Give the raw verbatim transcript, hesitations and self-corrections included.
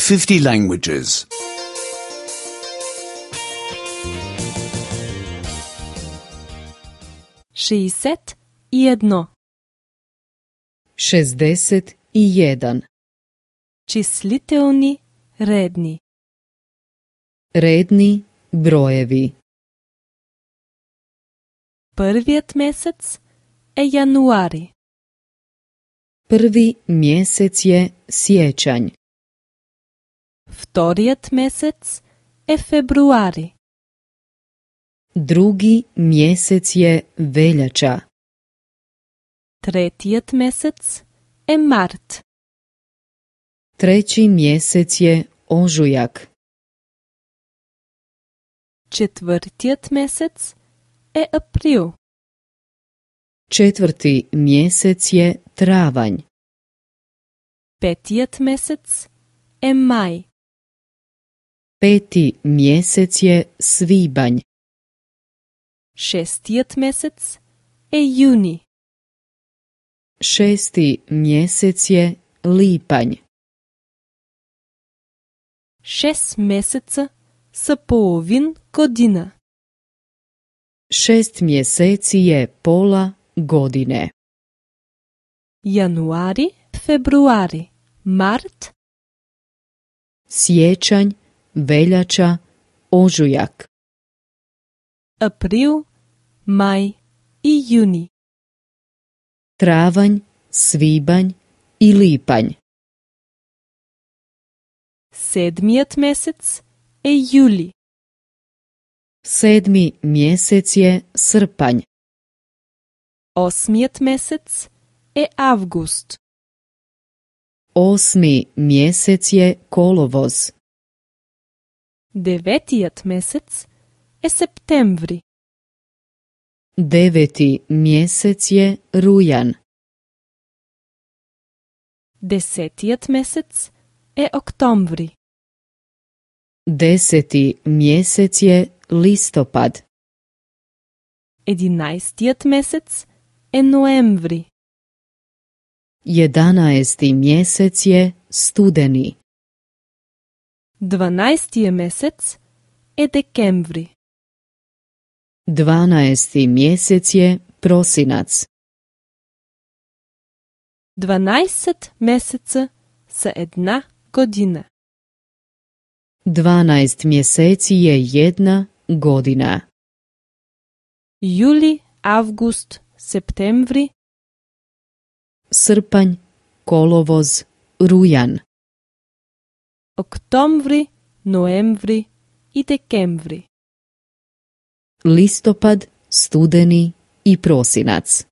fifty languages. šezdeset i jedno. šezdeset i jedan. Числителни редни. Redni brojevi. Първият месец е януари. Prvi mjesec je siječanj. Вторият месец е февруари. Drugi mjesec je veljača. Третият месец е март. Treći mjesec je ožujak. Четвъртият месец е април. Četvrti mjesec je travanj. Петият месец е май. Peti mjesec je svibanj. Шестият месец е юни. Šesti mjesec je lipanj. Шест месеца са половин година. Šest mjeseci je pola godine. Януари, февруари, март, Siječanj, veljača, ožujak. април, май и юни. Travanj, svibanj i lipanj. Седмият месец е юли. Sedmi mjesec je srpanj. Осмият месец е август. Osmi mjesec je kolovoz. Деветият месец е септември. Deveti mjesec je rujan. Десетият месец е октомври. Deseti mjesec je listopad. Единайстият месец е ноември. Jedanaesti mjesec je studeni. Дванайстия месец е декември. Dvanaesti mjesec je prosinac. дванайсет месеца са една година. Dvanaest mjeseci je jedna godina. Юли, август, септември, Srpanj, kolovoz, rujan. октомври, ноември и декември. Listopad, studeni i prosinac.